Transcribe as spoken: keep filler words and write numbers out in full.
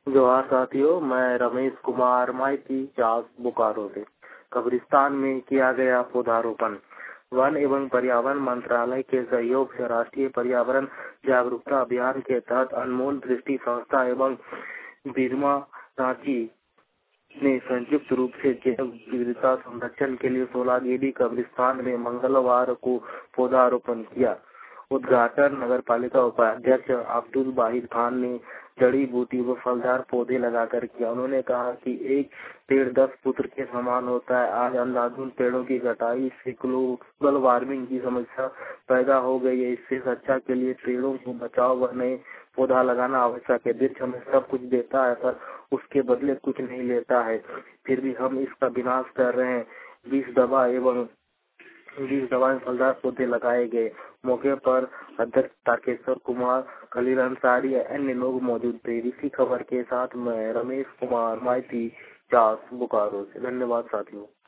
जोहार साथियों, मैं रमेश कुमार माइती चास बोकारो से। कब्रिस्तान में किया गया पौधारोपण। वन एवं पर्यावरण मंत्रालय के सहयोग से राष्ट्रीय पर्यावरण जागरूकता अभियान के तहत अनमोल दृष्टि संस्था एवं बिरमा रांची ने संयुक्त रूप से जैव विविधता संरक्षण के लिए सोलागीडी कब्रिस्तान में मंगलवार को पौधारोपण किया। उद्घाटन नगर पालिका उपाध्यक्ष अब्दुल वाहिद खान ने जड़ी बूटी व फलदार पौधे लगाकर किया। उन्होंने कहा कि एक पेड़ दस पुत्र के समान होता है। आज अंधाधुंध पेड़ों की कटाई से ग्लोबल वार्मिंग की समस्या पैदा हो गई है। इससे रक्षा के लिए पेड़ों को बचाव व नए पौधा लगाना आवश्यक है। वृक्ष हमें सब कुछ देता है पर उसके बदले कुछ नहीं लेता है, फिर भी हम इसका विनाश कर रहे हैं। विष दवा एवं बीस दवाएं फलदार पौधे लगाए गए। मौके पर अध्यक्ष तारकेश्वर कुमार, खलील अंसारी अन्य लोग मौजूद थे। इसी खबर के साथ मैं रमेश कुमार माइती चास बोकारो से। धन्यवाद साथियों।